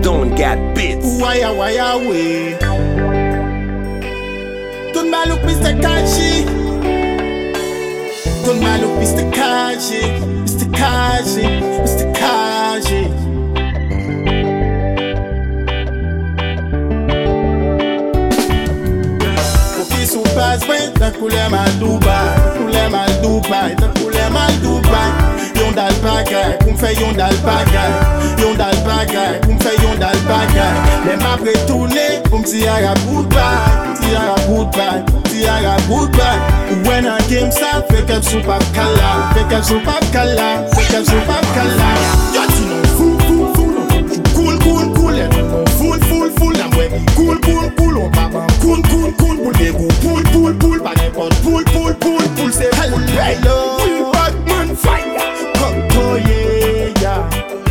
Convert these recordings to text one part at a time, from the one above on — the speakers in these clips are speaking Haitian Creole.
Don got bits. Why away? Don't man look Mr. Kaji. Don't man look Mr. Kaji. Mr. Kaji. Mr. Kaji. Pass ta couleur mal Dubaï, couleur mal Dubaï, ta couleur mal Dubaï. Yon dal bagay, pou m'fè yon dal bagay. Yon dal bagay, pou m'fè yon dal bagay. Les m'a retourné, pou m'ti ara goodbye, ti ara goodbye, ti ara goodbye. When I game ça, fait qu'elle sou pap kala, fait qu'elle sou pap kala, fait qu'elle sou pap kala. Yo ti non fool, cool, la mwen cool, on pa ban cool, pou l'ego, poul, pa n'importe poul, c'est poul, hello, Batman fire, yeah,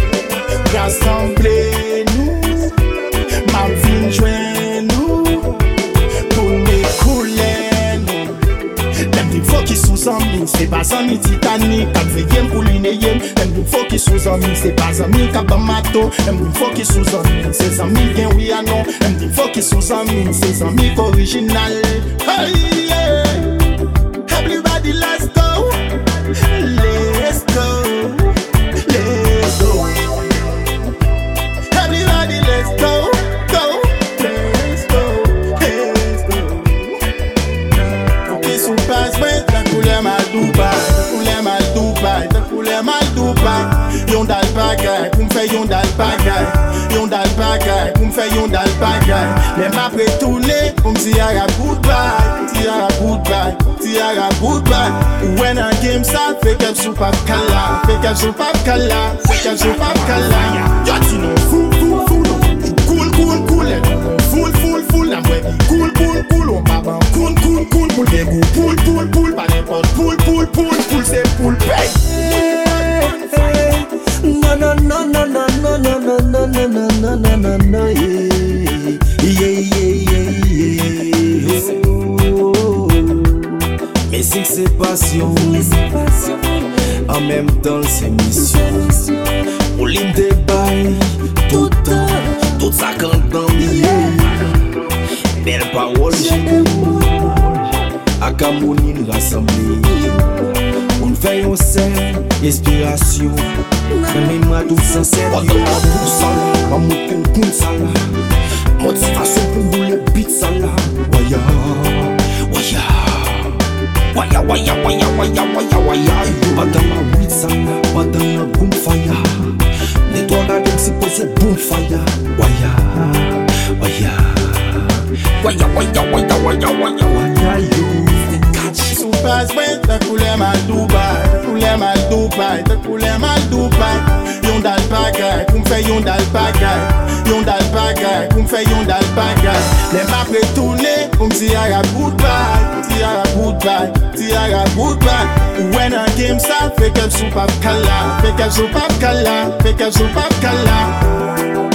rassemblez-nous, ma vin joint nous, pour m'écouler nous, dem di focus sous amis, c'est pas amis Titanic, kap veyem pou l'ineyem, dem di focus sous amis, c'est pas amis kap bamato, dem di focus sous amis, c'est amis gen oui a non, dem di focus sous amis, c'est amis original, hey yeah, everybody let's go, let's go, let's go, everybody let's go, let's go, let's go. Focus sous passe, ouais, ta couleur mal Dubaï, ta couleur mal Dubaï. Yon dal bagay, pou m'fè yon dal bagay. Yon dal bagay, pou m'fè yon dal bagay. Les m'a retourné, pou m'ti ara goodbye, ti ara goodbye, ti ara goodbye. When I game ça, fait qu'elle sou pap kala, fait qu'elle sou pap kala, fait qu'elle sou pap kala. Yo ti non fool, cool, la mwen cool, on pa ban cool, pou l'ego, poul, pa n'importe poul, c'est poul, pay. No, yeah. Musique c'est passion, en même temps c'est mission. Pour l'hymne des bails, tout ça compte dans billet. Belle parole, j'ai à Camounine rassemblée. On fait un scène, inspiration. Mais moi tout sincère, on donne pour ça, on monte pour ça. Motivation pour vous les beats ça là. Waya. Pas dans ma weed ça là, pas dans la boom fire. Les doigts là donc c'est posé boom fire. Waya. Sou passe, ouais, ta couleur mal Dubaï, ta couleur mal Dubaï. Yon dal bagay, pou m'fè yon dal bagay. Yon dal bagay, pou m'fè yon dal bagay. Les m'a retourné, pou m'ti ara goodbye, ti ara goodbye. When I game ça, fait qu'elle sou pap kala, fait qu'elle sou pap kala.